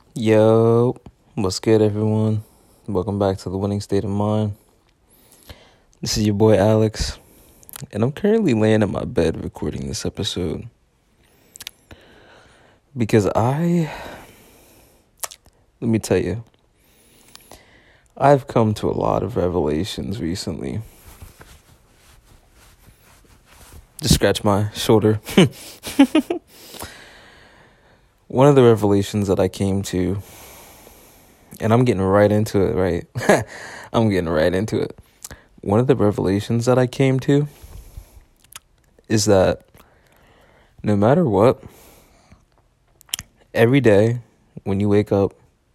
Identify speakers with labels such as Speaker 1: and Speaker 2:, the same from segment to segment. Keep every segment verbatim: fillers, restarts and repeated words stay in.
Speaker 1: Yo, what's good, everyone? Welcome back to the Winning State of Mind. This is your boy Alex, and I'm currently laying in my bed recording this episode because I, let me tell you, I've come to a lot of revelations recently. Just scratch my shoulder. One of the revelations that I came to, and I'm getting right into it, right? I'm getting right into it. One of the revelations that I came to is that no matter what, every day when you wake up,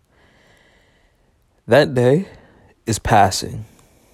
Speaker 1: that day is passing.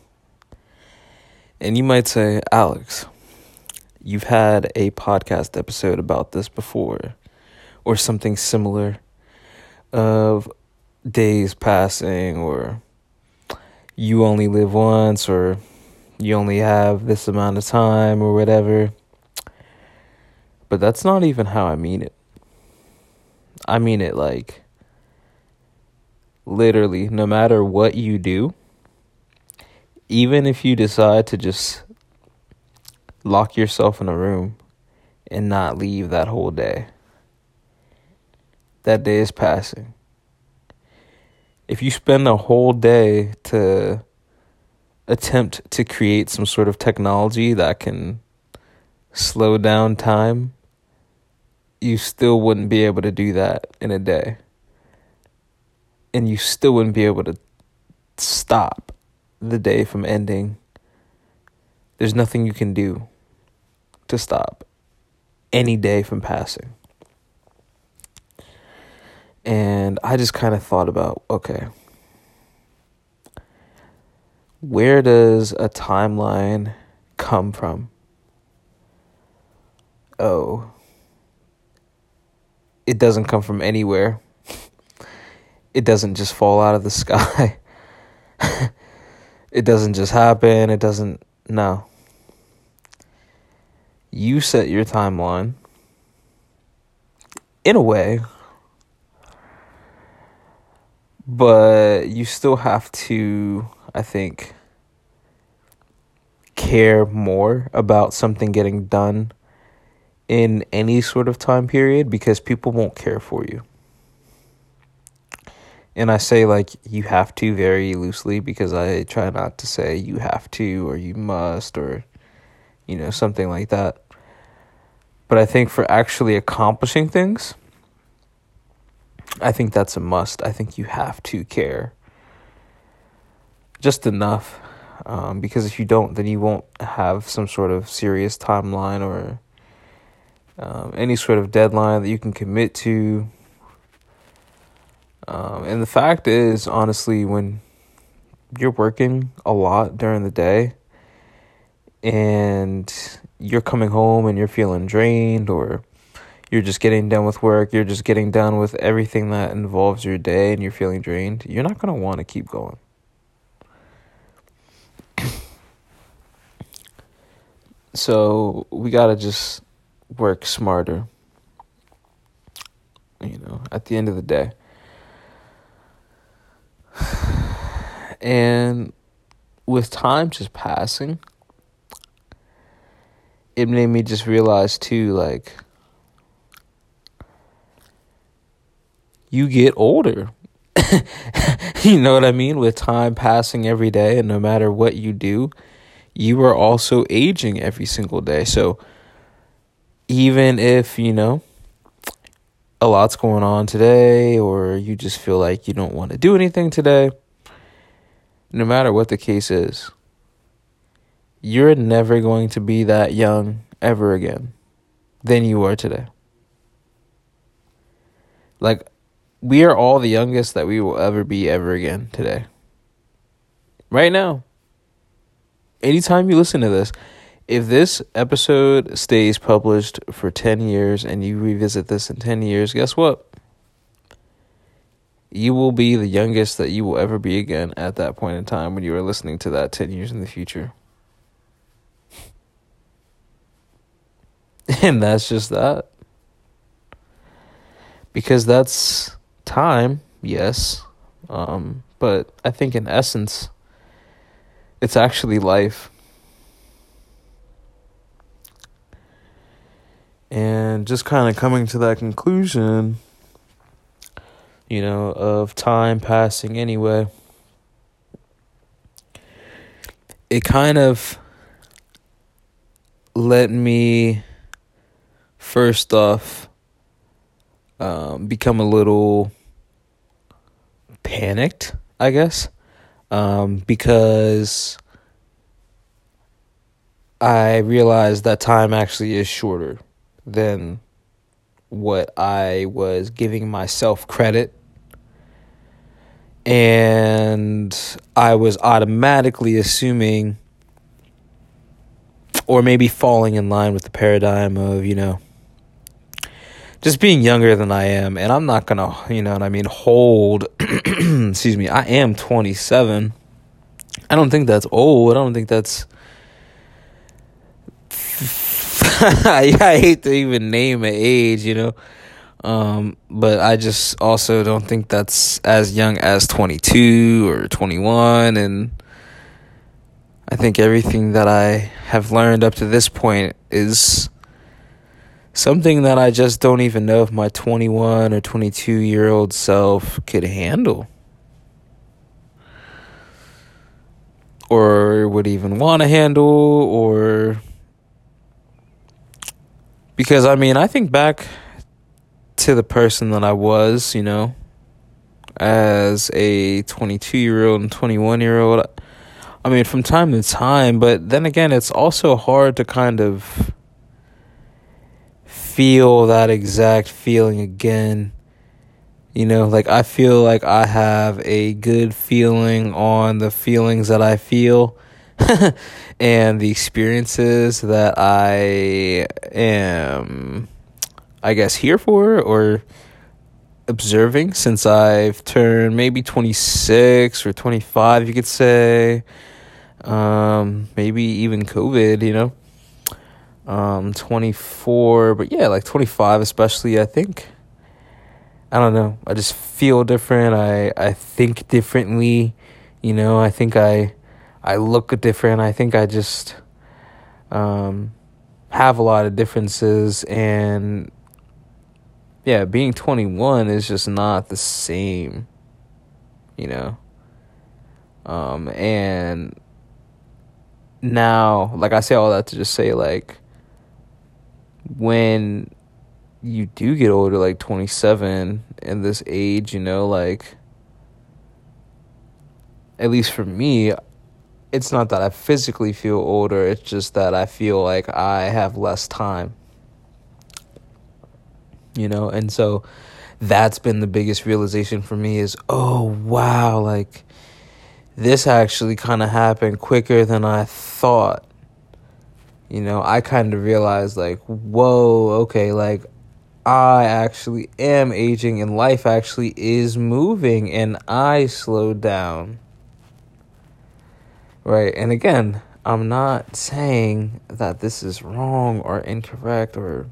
Speaker 1: And you might say, Alex, you've had a podcast episode about this before, or something similar, of days passing, or you only live once, or you only have this amount of time, or whatever. But that's not even how I mean it. I mean it like, literally, no matter what you do, even if you decide to just lock yourself in a room and not leave that whole day, that day is passing. If you spend a whole day to attempt to create some sort of technology that can slow down time, you still wouldn't be able to do that in a day. And you still wouldn't be able to stop the day from ending. There's nothing you can do to stop any day from passing. And I just kind of thought about, okay, where does a timeline come from? Oh, it doesn't come from anywhere. It doesn't just fall out of the sky. It doesn't just happen. It doesn't, no. You set your timeline in a way, but you still have to, I think, care more about something getting done in any sort of time period, because people won't care for you. And I say like you have to very loosely, because I try not to say you have to or you must or, you know, something like that. But I think for actually accomplishing things, I think that's a must. I think you have to care just enough, um, because if you don't, then you won't have some sort of serious timeline or um, any sort of deadline that you can commit to. Um, and the fact is, honestly, when you're working a lot during the day and you're coming home and you're feeling drained, or you're just getting done with work, you're just getting done with everything that involves your day and you're feeling drained, you're not going to want to keep going. So we got to just work smarter, you know, at the end of the day. And with time just passing, it made me just realize too, like, you get older. You know what I mean? With time passing every day, and no matter what you do, you are also aging every single day. So even if, you know, a lot's going on today, or you just feel like you don't want to do anything today, no matter what the case is, you're never going to be that young ever again than you are today. Like, we are all the youngest that we will ever be ever again today. Right now. Anytime you listen to this, if this episode stays published for ten years and you revisit this in ten years, guess what? You will be the youngest that you will ever be again at that point in time when you are listening to that ten years in the future. And that's just that. Because that's time yes. Um, but I think in essence, it's actually life. And just kind of coming to that conclusion, you know, of time passing anyway, it kind of let me, first off, um, become a little panicked, I guess, um, because I realized that time actually is shorter than what I was giving myself credit. And I was automatically assuming, or maybe falling in line with the paradigm of, you know, just being younger than I am. And I'm not going to, you know what I mean, hold, excuse me, I am twenty-seven. I don't think that's old. I don't think that's, I, I hate to even name an age, you know. Um, but I just also don't think that's as young as twenty-two or twenty-one. And I think everything that I have learned up to this point is something that I just don't even know if my twenty-one or twenty-two year old self could handle, or would even want to handle, or because I mean, I think back to the person that I was, you know, as a twenty-two year old and twenty-one year old. I mean, from time to time, but then again, it's also hard to kind of feel that exact feeling again. You know, like I feel like I have a good feeling on the feelings that I feel and the experiences that I am, I guess, here for or observing since I've turned maybe twenty-six or twenty-five, you could say. Um, maybe even COVID, you know. Um, twenty-four, but yeah, like twenty-five especially, I think. I don't know. I just feel different. I, I think differently, you know. I think I I look different. I think I just um have a lot of differences, and yeah, being twenty-one is just not the same, you know. Um, and now, like I say all that to just say, like, when you do get older, like twenty-seven, in this age, you know, like, at least for me, it's not that I physically feel older, it's just that I feel like I have less time. You know, and so that's been the biggest realization for me is, oh, wow, like, this actually kind of happened quicker than I thought. You know, I kind of realized, like, whoa, okay, like, I actually am aging and life actually is moving and I slowed down. Right, and again, I'm not saying that this is wrong or incorrect or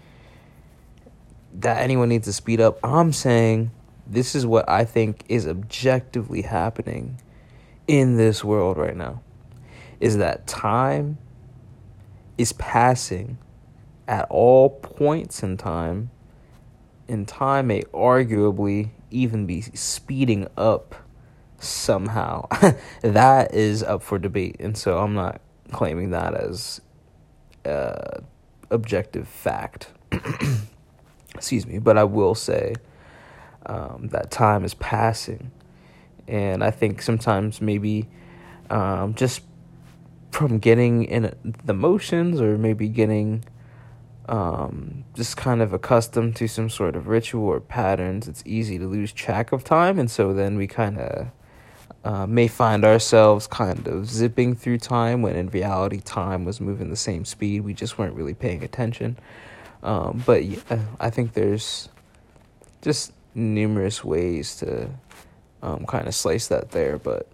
Speaker 1: that anyone needs to speed up. I'm saying this is what I think is objectively happening in this world right now, is that time is passing at all points in time, and time may arguably even be speeding up somehow. That is up for debate, and so I'm not claiming that as uh, objective fact. Excuse me, but I will say um, that time is passing, and I think sometimes maybe um, just from getting in the motions, or maybe getting um, just kind of accustomed to some sort of ritual or patterns, it's easy to lose track of time, and so then we kind of uh, may find ourselves kind of zipping through time when in reality time was moving the same speed. We just weren't really paying attention. Um, but yeah, I think there's just numerous ways to um, kind of slice that there. But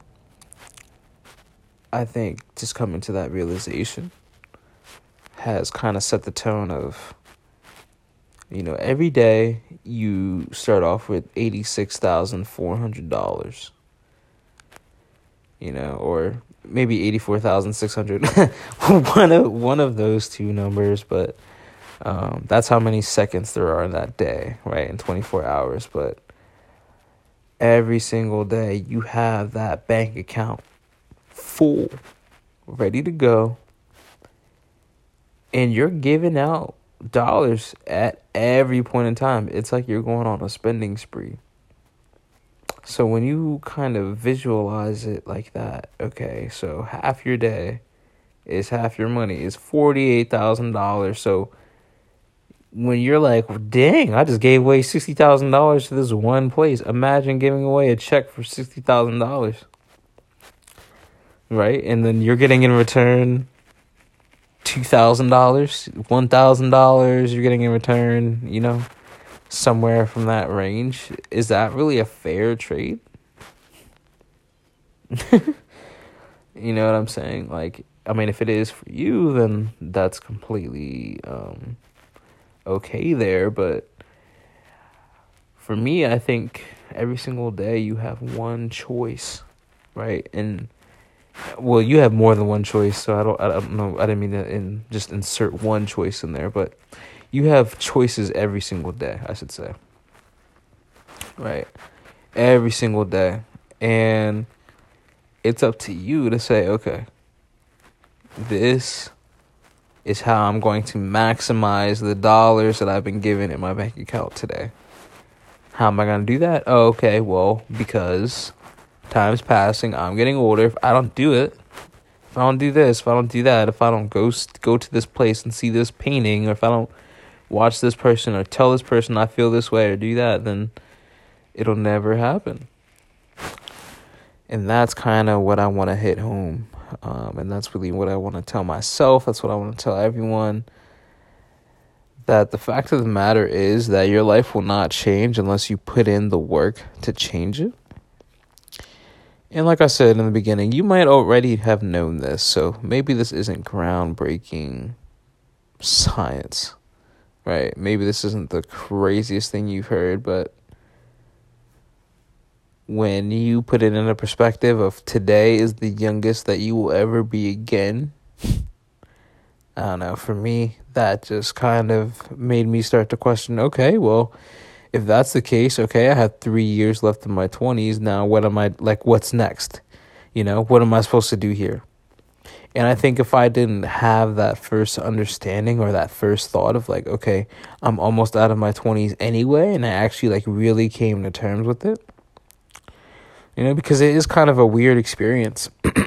Speaker 1: I think just coming to that realization has kind of set the tone of, You know, every day you start off with eighty-six thousand four hundred dollars. You know, or maybe eighty-four thousand six hundred. one of one of those two numbers, but um, that's how many seconds there are in that day, right? In twenty-four hours, but every single day you have that bank account full, ready to go, and you're giving out dollars at every point in time. It's like you're going on a spending spree. So when you kind of visualize it like that, okay, so half your day is half your money, is forty-eight thousand dollars. So when you're like, dang, I just gave away sixty thousand dollars to this one place. Imagine giving away a check for sixty thousand dollars. Right? And then you're getting in return two thousand dollars, one thousand dollars you're getting in return, you know, somewhere from that range. Is that really a fair trade? You know what I'm saying? Like, I mean, if it is for you, then that's completely um, okay there. But for me, I think every single day you have one choice, right? And well, you have more than one choice, so I don't, I don't know. I didn't mean to in, just insert one choice in there, but you have choices every single day, I should say. Right? Every single day. And it's up to you to say, okay, this is how I'm going to maximize the dollars that I've been given in my bank account today. How am I going to do that? Oh, okay, well, because time's passing, I'm getting older. If I don't do it, if I don't do this, if I don't do that, if I don't go go to this place and see this painting, or if I don't watch this person or tell this person I feel this way or do that, then it'll never happen. And that's kind of what I want to hit home. Um, and that's really what I want to tell myself. That's what I want to tell everyone. That the fact of the matter is that your life will not change unless you put in the work to change it. And like I said in the beginning, you might already have known this, so maybe this isn't groundbreaking science, right? Maybe this isn't the craziest thing you've heard, but when you put it in a perspective of today is the youngest that you will ever be again, I don't know, for me, that just kind of made me start to question, okay, well, if that's the case, okay, I have three years left in my twenties. Now, what am I, like, what's next? You know, what am I supposed to do here? And I think if I didn't have that first understanding or that first thought of, like, okay, I'm almost out of my twenties anyway, and I actually, like, really came to terms with it, you know, because it is kind of a weird experience.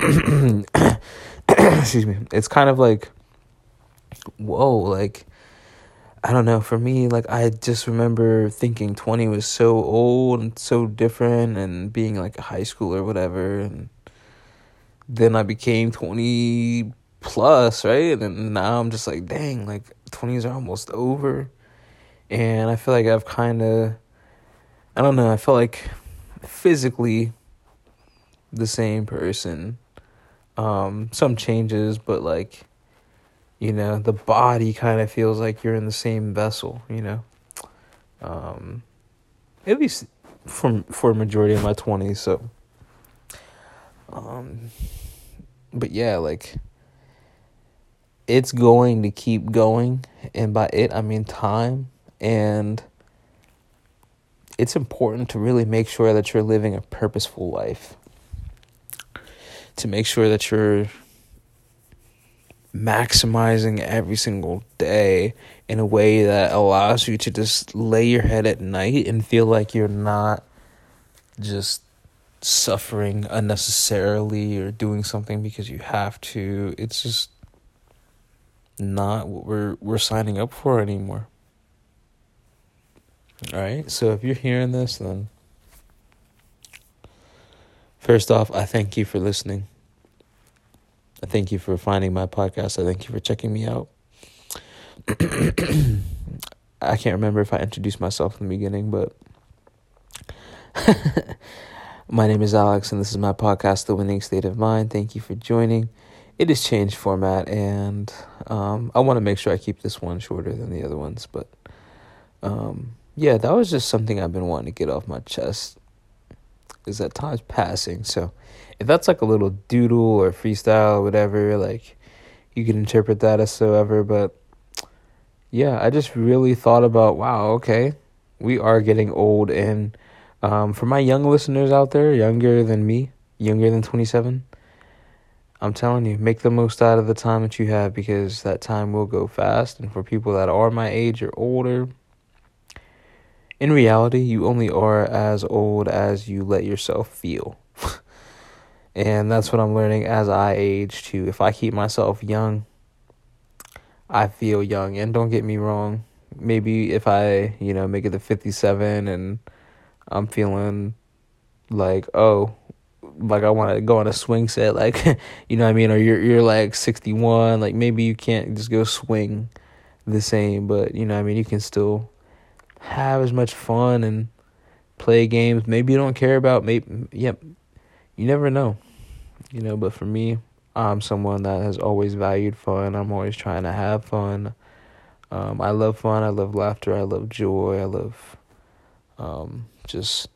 Speaker 1: Excuse me. It's kind of like, whoa, like, I don't know, for me, like, I just remember thinking twenty was so old and so different, and being like a high school or whatever, and then I became twenty plus, right? And now I'm just like, dang, like, twenties are almost over, and I feel like I've kind of, I don't know, I feel like physically the same person, um, some changes, but, like, you know, the body kind of feels like you're in the same vessel, you know, um, at least for, for a majority of my twenties. So, um, but yeah, like, it's going to keep going. And by it, I mean time. And it's important to really make sure that you're living a purposeful life, to make sure that you're maximizing every single day in a way that allows you to just lay your head at night and feel like you're not just suffering unnecessarily or doing something because you have to. It's just not what we're we're signing up for anymore. All right, so if you're hearing this, then first off, I thank you for listening. I thank you for finding my podcast. I thank you for checking me out. I can't remember if I introduced myself in the beginning, but my name is Alex, and this is my podcast, The Winning State of Mind. Thank you for joining. It has changed format, and um, I want to make sure I keep this one shorter than the other ones, but Um, yeah, that was just something I've been wanting to get off my chest. Is that time's passing. So if that's like a little doodle or freestyle or whatever, like you can interpret that as so ever. But yeah, I just really thought about, wow, okay, we are getting old. And um, for my young listeners out there, younger than me, younger than twenty-seven, I'm telling you, make the most out of the time that you have, because that time will go fast. And for people that are my age or older, in reality, you only are as old as you let yourself feel. And that's what I'm learning as I age too. If I keep myself young, I feel young. And don't get me wrong, maybe if I, you know, make it to fifty-seven and I'm feeling like, oh, like I want to go on a swing set, like, you know what I mean? Or you're, you're like sixty-one, like maybe you can't just go swing the same, but you know what I mean? You can still have as much fun and play games. Maybe you don't care about, maybe, yep, you never know, you know, but for me, I'm someone that has always valued fun. I'm always trying to have fun. Um, I love fun. I love laughter. I love joy. I love um, just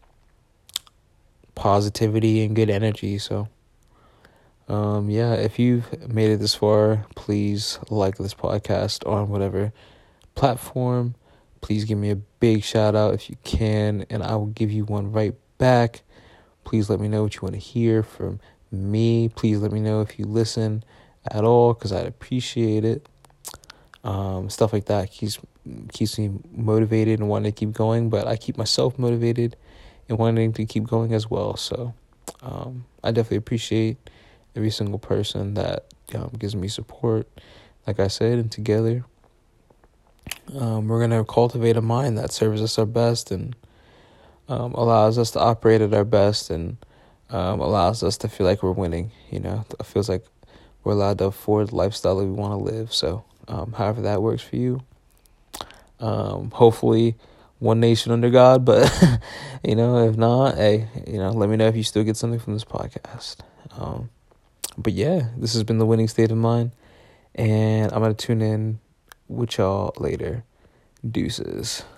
Speaker 1: positivity and good energy. So, um, yeah, if you've made it this far, please like this podcast on whatever platform. Please give me a big shout out if you can, and I will give you one right back. Please let me know what you want to hear from me. Please let me know if you listen at all, because I'd appreciate it. Um, stuff like that keeps keeps me motivated and wanting to keep going, but I keep myself motivated and wanting to keep going as well. So um, I definitely appreciate every single person that um, gives me support. Like I said, and together, um, we're going to cultivate a mind that serves us our best and um, allows us to operate at our best, and um, allows us to feel like we're winning. You know, it feels like we're allowed to afford the lifestyle that we want to live. So um, however that works for you. Um, hopefully one nation under God, but you know, if not, hey, you know, let me know if you still get something from this podcast. Um, but yeah, this has been the Winning State of Mind, and I'm going to tune in with y'all later. Deuces.